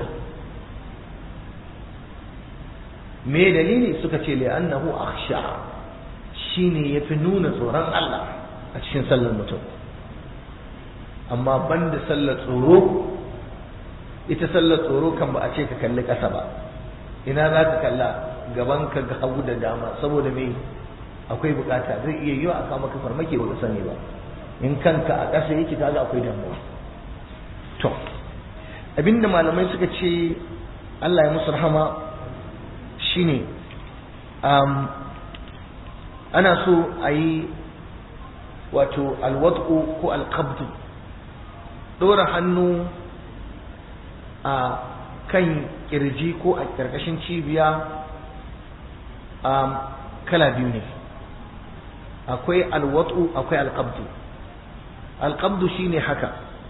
me dalili? suka ce li'annahu akhsha, shine yafi nuna tsoron Allah a cikin sallar mutum. amma banda sallar tsoro, ita sallar tsoro kan ba a ce ka kalli ƙasa ba. ina za ka kalla? gaban ka ga hagu da dama, saboda me? akwai bukata, zai iya yiwa aka maka farmaki ba ka sani ba. in kanka a ƙasa yake kaga akwai damuwa. to abinda malamai suka ce Allah ya musu rahama shine um, ana so a yi wato alwad'u ko alqabdu, ɗora hannu a kan kirji ko a ƙarƙashin cibiya um, kala biyu ne. akwai alwad'u akwai alqabdu. alqabdu shine haka,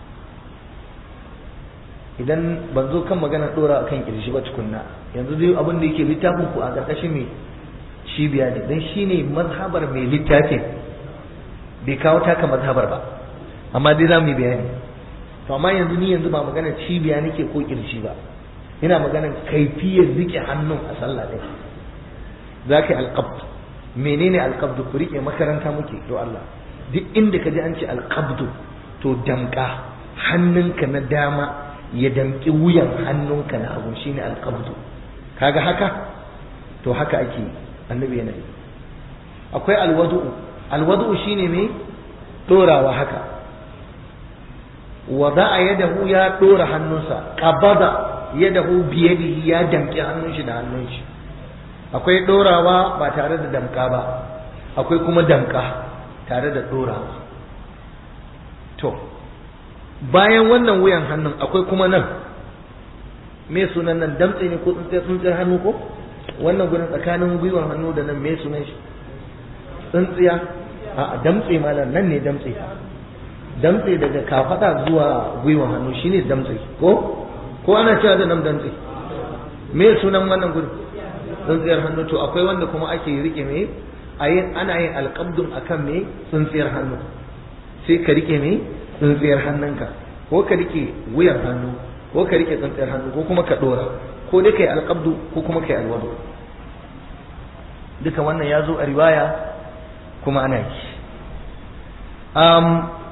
idan ban zo kan magana ɗora akan kirji ba tukunna, yanzu dai abin da yake littafin ku a ƙarƙashin me cibiya ne dan shine mazhabar mai littafin, bai kawo taka mazhabar ba, amma dai za mu yi bayani. To amma yanzu ni yanzu ba magana cibiya nake ko kirji ba, ina magana kaifiyar rike hannun a sallah ɗin. Za ka yi alƙabd. Menene alƙabdu? Ku rike makaranta muke to Allah, duk inda ka ji an ce alƙabdu to damƙa, hannunka na dama ya damƙi wuyan hannunka na hagu, shine alƙabdu. Kaga haka to haka ake annabi yana yi. Akwai alwadu'u. Alwadu'u shine me? Dorawa haka. Wada'a yadahu, ya dora hannunsa. Qabada yadahu biyadihi, ya damƙi hannun shi da hannun shi. Akwai dorawa ba tare da damƙa ba, akwai kuma damƙa tare da dorawa. To bayan wannan wuyan hannun akwai kuma nan, me sunan nan? Damtse ne ko tsintsiyar tsintsiyar hannu ko? Wannan gurin tsakanin gwiwan hannu da nan me sunan shi? Tsintsiya? A damtse malam, nan ne damtse. Damtse daga kafada zuwa gwiwan hannu shine damtse ko? Ko ana cewa da nan damtse? Me sunan wannan gurin? Tsintsiyar hannu. To akwai wanda kuma ake rike me? Ayin ana yin alqabdun akan me? Tsintsiyar hannu. Sai ka rike me? Tsintsiyar hannunka, ko ka rike wuyar hannu, ko ka rike tsintsiyar hannu, ko kuma ka dora, ko dai kai alqabdu ko kuma kai alwadu. Duka wannan ya zo a riwaya kuma ana yi. Um,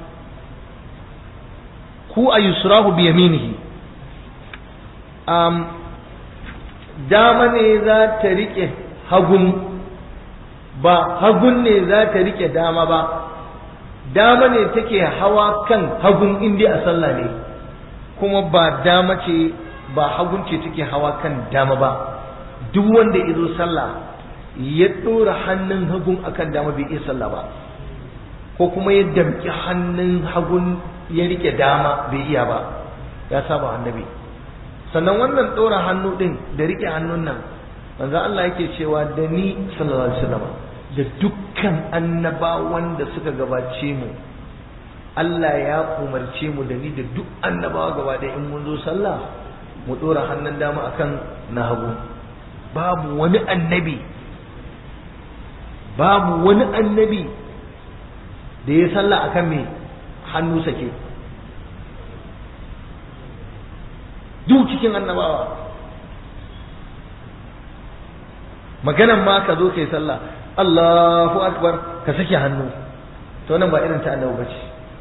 ku a yusrahu bi yaminihi. Um, dama ne za ta rike hagun, ba hagun ne za ta rike dama ba. Dama ne take hawa kan hagun indi a sallah ne, kuma ba dama ce ba hagun ce take hawa kan dama ba. Duk wanda ya zo sallah ya ɗora hannun hagun akan dama bai iya sallah ba, ko kuma ya damƙi hannun hagun ya rike dama bai iya ba, ya saba annabi. Sannan wannan ɗora hannu ɗin da rike hannun nan, manzo Allah yake cewa da ni sallallahu alaihi wasallam da dukkan annabawan da suka gabace mu, Allah ya umarce mu da ni da duk annabawa gaba ɗaya in mun zo sallah mu ɗora hannun dama akan na hagu. Babu wani annabi babu wani annabi da ya sallah akan me hannu sake, duk cikin annabawa. Maganan ma ka zo kai sallah Allahu akbar ka sake hannu, to nan ba irin ta annabi bace.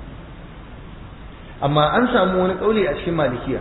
Amma an samu wani kauli a cikin malikiya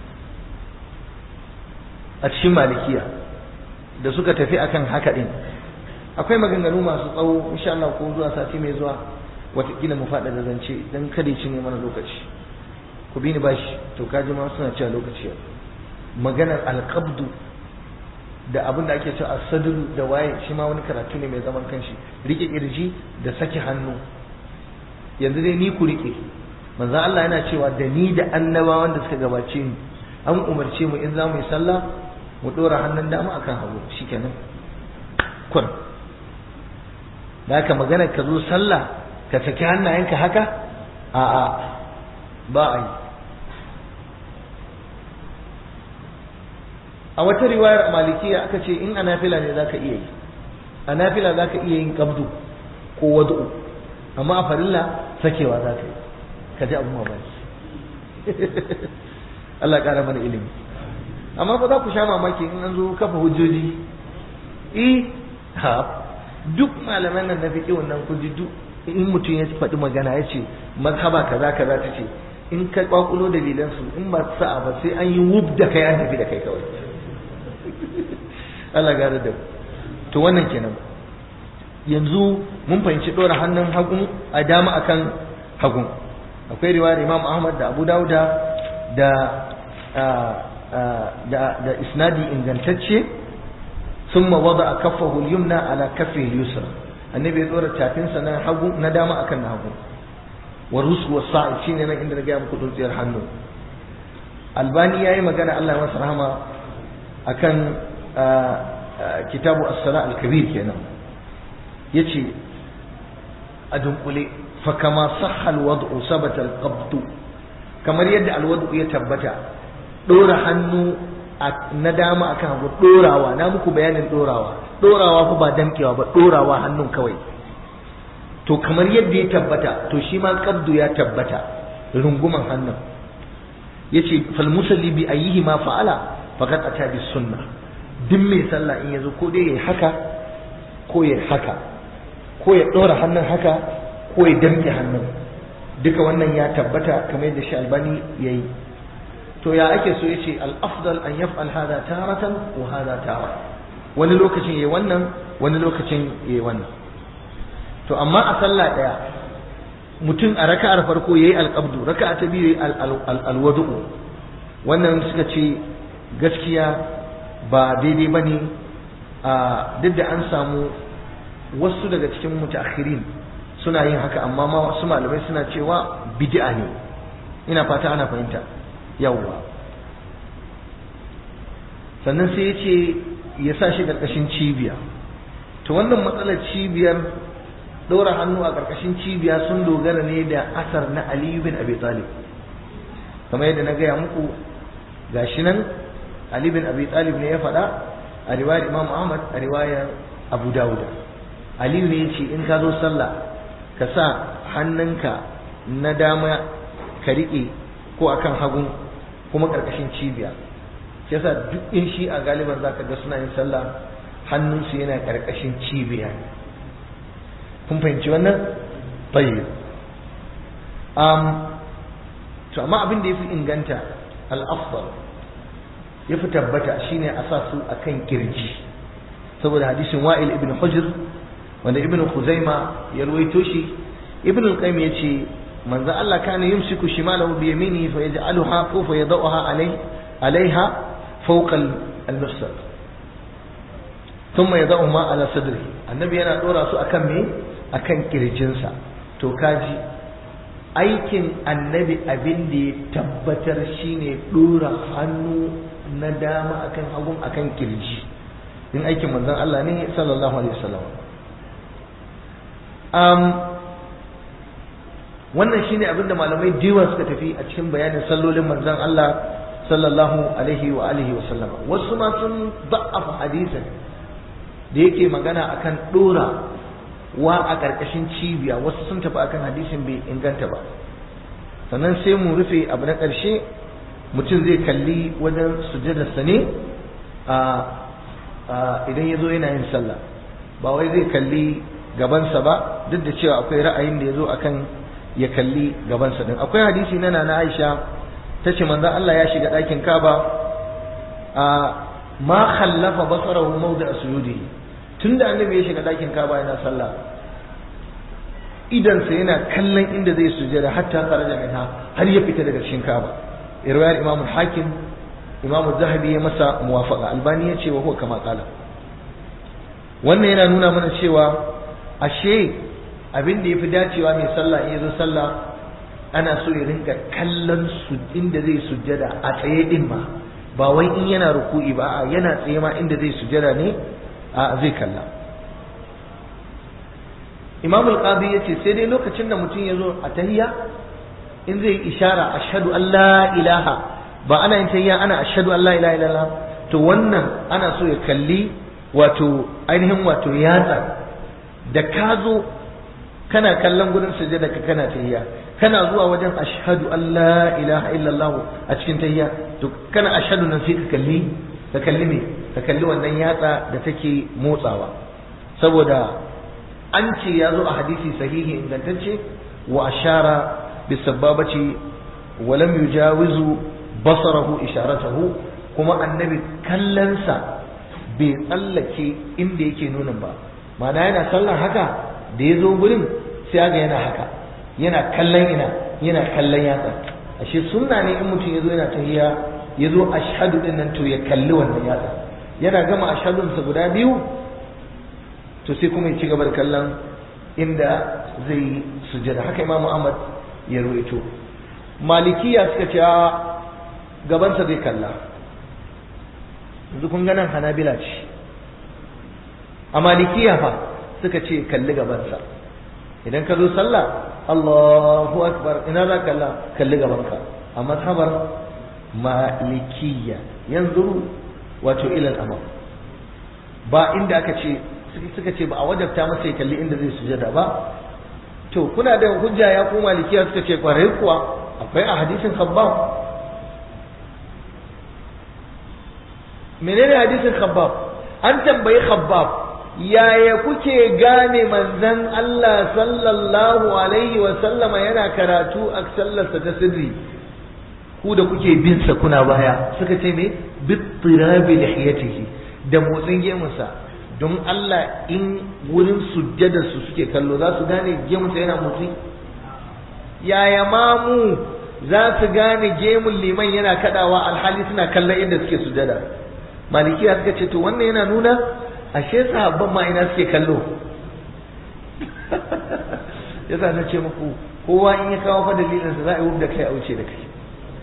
a cikin malikiya da suka tafi akan haka din. Akwai maganganu masu tsawo, insha Allah ko zuwa sati mai zuwa watakila mu faɗa da zance dan kada ya cinye mana lokaci. Ku bi ni bashi, to kaji ma suna cewa lokaci yau. Maganar alqabdu da abin da ake cewa as-sadru da waye, shi ma wani karatu ne mai zaman kanshi. Rike kirji da saki hannu. Yanzu dai ni ku rike. Manzo Allah yana cewa da ni da annabawan da suka gabace ni an umarce mu in za mu yi sallah mu dora hannun dama akan hagu, shikenan. Kun da haka magana ka zo sallah ka saki hannayenka haka, a'a ba a yi. A wata riwayar malikiya aka ce in a nafila ne za ka iya yi, a nafila za ka iya yin kabdu ko wadu'u, amma a farilla sakewa za ka yi. Ka ji abu mamaki. Allah ƙara mana ilimi. Amma fa za ku sha mamaki in an zo kafa hujjoji. Eh, ha, duk malaman nan na fiƙi wannan kun ji duk in mutum ya faɗi magana ya ce mazhaba kaza kaza ta ce, in ka kwakulo dalilansu in ba sa'a ba sai an yi wub da kai an tafi da kai kawai. Allah gara da to wannan kenan. Yanzu mun fahimci ɗora hannun hagu a dama akan hagu. Akwai riwayar Imam Ahmad da Abu Dawuda da da da isnadi ingantacce. Thumma wada'a kaffahu al-yumna ala kaffihi al-yusra. Annabi ya dora tafinsa na hagu na dama akan na hagu. Wa rusu wa sa'id shine nan inda ga muku dutsiyar hannu. Albani yayi magana Allah ya masa rahama akan kitabu as-sala al-kabir kenan. Yace a dunkule fa kama sahha al-wad'u sabata al-qabd, kamar yadda al-wad'u ya tabbata dora hannu na dama akan hagu, dorawa na muku bayanin dorawa dorawa fa ba damkewa ba, dorawa hannun kawai. To kamar yadda ya tabbata to shi ma qabdu ya tabbata, runguman hannun. Yace fal musalli bi ayyihi ma fa'ala faqad ata bis sunnah. Duk mai sallah in yazo ko dai yayi haka ko yayi haka, ko ya dora hannun haka ko ya damke hannun, duka wannan ya tabbata kamar yadda shi Albani yayi. To ya ake so yace al afdal an yaf'al hada taratan wa hada tara, wani lokacin yayi wannan wani lokacin yayi wannan. To amma a sallah daya mutum a raka'ar farko yayi alqabdu, raka'a ta biyu yayi alwudu, wannan suka ce gaskiya ba daidai bane. a duk da an samu wasu daga cikin mutaakhirin suna yin haka, amma ma wasu malamai suna cewa bid'a ne. Ina fata ana fahimta. Yawwa, sannan sai ya ce ya sa shi ƙarƙashin cibiya. To wannan matsalar cibiyar, ɗora hannu a ƙarƙashin cibiya sun dogara ne da asar na Ali bin Abi Talib, kamar yadda na gaya muku gashi nan Ali bin Abi Talib ne ya faɗa a riwayar Imam Ahmad, a riwayar Abu Dawud. Ali ne ya ce in ka zo sallah ka sa hannunka na dama ka riƙe ko akan hagu kuma ƙarƙashin cibiya. Shi yasa duk in shi a galiban zaka ga suna yin sallah hannunsu yana ƙarƙashin cibiya. Kun fahimci wannan? Tayyib. Um, to amma abin da yafi inganta al-afdal yafi tabbata shine a sa su akan kirji, saboda hadisin Wa'il ibn Hujr wanda Ibn Khuzaima ya ruwaito shi. Ibn al-Qayyim yace manzo Allah kana yumsiku shimalahu bi yaminihi fa yaj'aluha fa yad'uha alayhi alayha fawqa al-mifsal thumma yad'uha ala sadrihi. Annabi yana dora su akan me? Akan kirjinsa. To kaji aikin annabi abin da ya tabbatar shine dora hannu na dama akan hagun akan kirji, in aikin manzon Allah ne sallallahu alaihi wasallam. um wannan shine abin da malamai diwa suka tafi a cikin bayanin sallolin manzon Allah sallallahu alaihi wa alihi wasallam. Wasu ma sun da'afa hadisin da yake magana akan dora wa a ƙarƙashin cibiya, wasu sun tafi akan hadisin bai inganta ba. Sannan sai mu rufe abu na ƙarshe, mutum zai kalli wajen sujadarsa ne a idan ya zo yana yin sallah, ba wai zai kalli gabansa ba, duk da cewa akwai ra'ayin da ya zo akan ya kalli gabansa din. Akwai hadisi na Nana Aisha ta ce manzon Allah ya shiga ɗakin Kaaba a ma khallafa basarahu mawdi'a sujudihi. Tunda annabi ya shiga ɗakin Kaaba yana sallah, idansa yana kallon inda zai sujada hatta kharaja minha, har ya fita daga cikin Kaaba. Riwayar Imam Hakim, Imam Zahabi ya masa muwafaqa. Albani ya ce wa huwa kama qala. Wannan yana nuna mana cewa ashe abin da yafi dacewa mai sallah in yazo sallah ana so ya rinka kallon su inda zai sujada a tsaye din ma, ba wai in yana ruku'i ba, a yana tsaye ma inda zai sujada ne a zai kalla. Imam al-Qadi yace sai dai lokacin da mutum yazo a tahiyya in zai ishara ashhadu an la ilaha, ba ana yin tahiyya ana ashhadu an la ilaha illallah, to wannan ana so ya kalli wato ainihin wato yatsa da ka zo kana kallon gurin sujada ka kana tahiyya, kana zuwa wajen ashhadu an la ilaha illallah a cikin tahiyya, to kana ashhadu nan sai ka kalli ka kalli me ka kalli wannan yatsa da take motsawa, saboda an ce ya zo a hadisi sahihi ingantacce wa ashara bisababati wa lam yujawizu basarahu isharatahu, kuma annabi kallansa bai tsallake inda yake nunin ba, ma'ana yana sallan haka da ya zo gurin sai ga yana haka yana kallon ina yana kallon yatsa. Ashe sunna ne in mutum ya zo yana tahiyya ya zo ashhadu din nan to ya kalli wannan yatsa, yana gama ashhadunsa guda biyu to sai kuma ya ci gaba da kallon inda zai sujada. Haka Imam Ahmad ya ruwaito. Malikiya suka ce gabansa zai kalla, yanzu kun ganin Hanabila ce. A Malikiya fa suka ce kalli gabansa, idan ka zo sallah Allahu akbar ina za kalla kalli gabanka. A mazhabar Malikiya yanzu wato ila al-amam, ba inda aka ce suka ce ba a wajabta masa ya kalli inda zai sujada ba. To kuna da hujja ya ku malikiya suka ce kwarai kuwa akwai a hadisin Khabbab. Menene hadisin Khabbab? An tambayi Khabbab, yaya kuke gane manzon Allah sallallahu alaihi wa sallama yana karatu a sallarsa ta sirri ku da kuke bin sa kuna baya? Suka ce me bittirabi lihiyatihi, da motsin gemunsa. Don Allah in wurin sujjada su suke kallo za su gane gemunsa yana motsi? Yaya mamu za su gane gemun liman yana kadawa alhali suna kallon inda suke sujjada? Malikiya suka ce to wannan yana nuna ashe sahabban ma ina suke kallo. Yasa na ce muku kowa in ya kawo fa dalilinsa za a yi da kai a wuce da kai.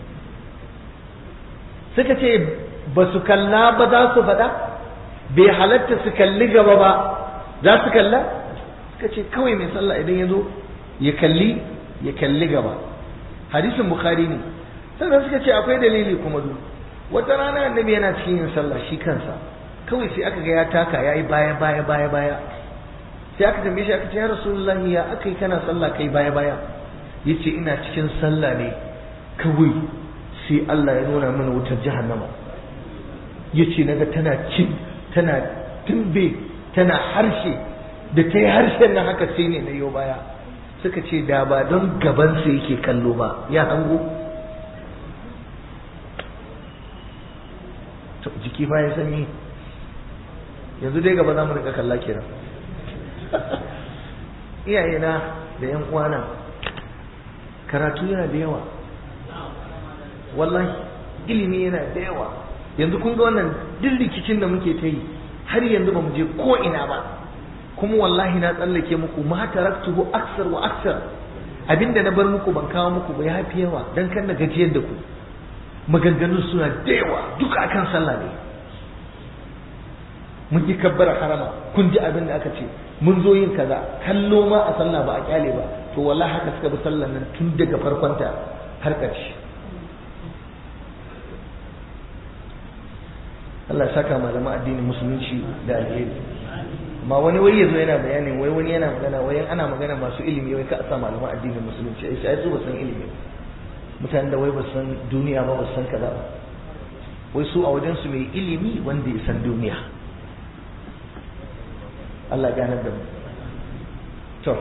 Suka ce ba su kalla ba za su faɗa, bai halatta su kalli gaba ba za su kalla? Suka ce kawai mai sallah idan ya zo ya kalli ya kalli gaba. Hadisin Bukhari ne. Sannan suka ce akwai dalili kuma du. Wata rana annabi yana cikin yin sallah shi kansa, kawai sai aka ga ya taka ya yi baya baya baya baya. Sai aka tambaye shi aka ce ya Rasulullahi ya aka yi kana sallah kai baya baya? Yace ina cikin sallah ne kawai sai Allah ya nuna mana wutar jahannama. Yace naga tana cin tana tumbe tana harshe, da ta yi harshen nan haka sai ne na yau baya. Suka ce da ba don gabansa yake kallo ba ya hango. Jiki fa ya sanyi, yanzu dai gaba za mu rika kalla kenan. Iyayena da yan uwana karatu yana da yawa, wallahi ilimi yana da yawa. Yanzu kun ga wannan duk rikicin da muke ta yi har yanzu ba mu je ko ina ba, kuma wallahi na tsallake muku ma taraktuhu aksar wa aksar. Abinda na bar muku ban kawo muku ba ya fi yawa dan kan na gajiyar da ku. Maganganun suna da yawa duka akan sallah ne. Mun yi kabbara harama, kun ji abin da aka ce, mun zo yin kaza, kallo ma a sallah ba a kyale ba. To wallahi haka suka bi sallar nan tun daga farkonta har ƙarshe. Allah ya saka malaman addinin musulunci da alheri. Amma wani wai yazo yana bayanin wai wani yana magana wai ana magana masu ilimi wai ka a sa malaman addinin musulunci ai sai su ba san ilimi. Mutanen da wai ba san duniya ba ba san kaza ba. Wai su a wajen su mai ilimi wanda ya san duniya. Allah ya gane da mu. To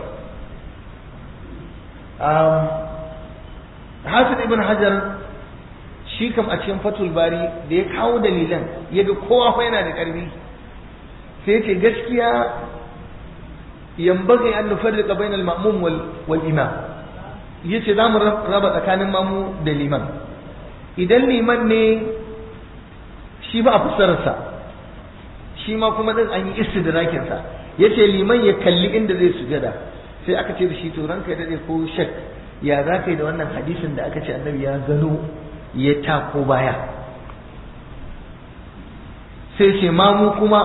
um Hafiz ibn Hajar shi kam a cikin Fathul Bari da ya kawo dalilan yaga kowa fa yana da karfi sai ya ce gaskiya yambaghi an nufarriqa bainal ma'mum wal wal imam. Yace zamu raba tsakanin mamu da liman. Idan liman ne shi ba a fassararsa, shi ma kuma din an yi istidrakin sa. Yace liman ya kalli inda zai sujada. Sai aka ce da shi to ranka da dai ko shak ya za ka yi da wannan hadisin da aka ce annabi ya gano ya tako baya. Sai ce mamu kuma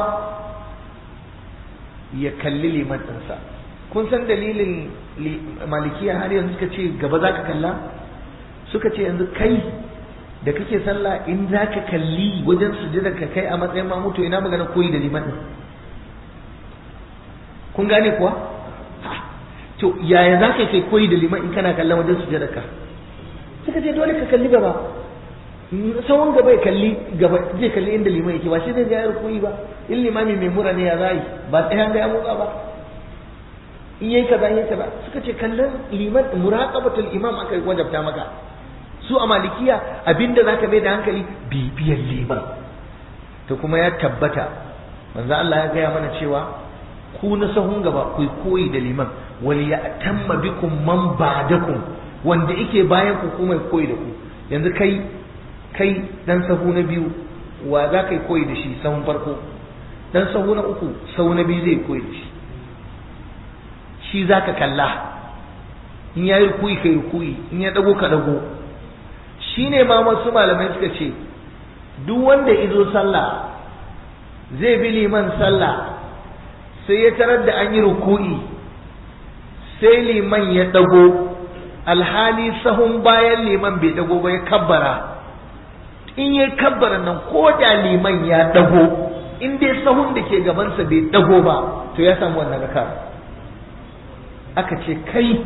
ya kalli liman ɗinsa. Kun san dalilin malikiya har yanzu suka ce gaba za ka kalla? Suka ce yanzu kai da kake sallah in za ka kalli wajen sujudar ka kai a matsayin mamu to ina magana koyi da liman ɗin. Kun gane kuwa? To yaya za ka kai koyi da liman in kana kallon wajen sujudar ka? Suka ce dole ka kalli gaba. Sawon gaba ya kalli gaba zai kalli inda liman yake ba shi zai ga yar koyi ba. In limami mai mura ne ya zai ba tsayan ga ya motsa ba. In yayi kaza yayi kaza suka ce kallon liman muraqabatul imam aka wajabta maka. Su a malikiya abinda zaka mai da hankali bibiyar liman. To kuma ya tabbata manzo Allah ya gaya mana cewa ku na sahun gaba ku koyi da liman wal ya'tamma bikum man ba'dakum wanda yake bayan ku kuma koyi da ku. Yanzu kai kai dan sahu na biyu wa za ka koyi da shi sahun farko, dan sahu na uku sahu na biyu zai koyi da shi. Shi za ka kalla in ya yi rukuyi ka yi rukuyi in ya dago ka dago. Shi ne ma wasu malamai suka ce duk wanda izo sallah zai bi liman sallah sai ya tarar da an yi rukuyi sai liman ya dago alhali sahun bayan liman bai dago ba ya kabbara. In ya kabbara nan ko da liman ya dago in dai sahun da ke gabansa bai dago ba to ya samu wannan raka. Aka ce kai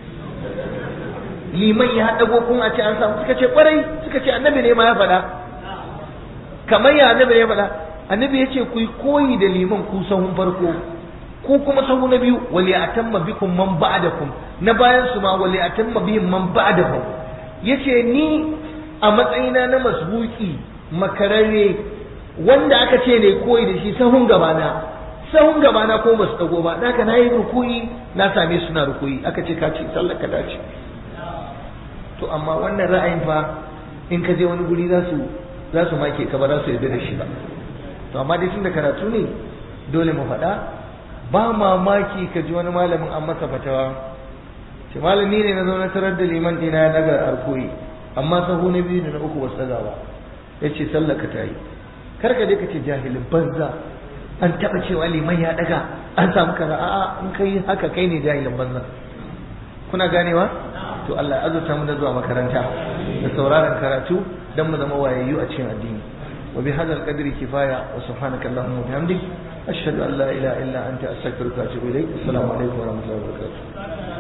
liman ya dago kun a ce an samu, suka ce kwarai, suka ce annabi ne ma ya faɗa. Kamar ya annabi ne ya faɗa, annabi ya ce ku yi koyi da liman ku sahun farko, ku kuma sahu na biyu wali atamma bikum man ba'dakum, na bayan su ma wali atamma bihim man ba'dakum. Yace ni a matsayina na masbuki makararre wanda aka ce ne koyi da shi sahun gabana, sahun gabana ko basu dago ba, haka na yi rukuyi na same su na rukuyi, aka ce ka ce sallar ka dace. To amma wannan ra'ayin fa in ka je wani guri za su za su make ka ba za su yarda da shi ba. To amma dai tun da karatu ne dole mu faɗa, ba mamaki ka ji wani malamin an masa fatawa ce malami ne na zo na tarar da liman ɗina ya daga arkoyi amma sahu na biyu da na uku wasu daga ba, ya ce sallar ka ta yi. Kar ka je ka ce jahilin banza an taɓa cewa liman ya daga an samu kaza, a'a in kai haka kai ne jahilin banza. Kuna ganewa? To Allah ya azurta mu da zuwa makaranta da sauraron karatu dan mu zama wayayyu a cikin addini. Wa bi hadzal qadri kifaya wa subhanaka allahumma wa bihamdik ashhadu an la ilaha illa anta astaghfiruka wa atubu ilayk. Assalamu alaikum wa rahmatullahi wa barakatuh.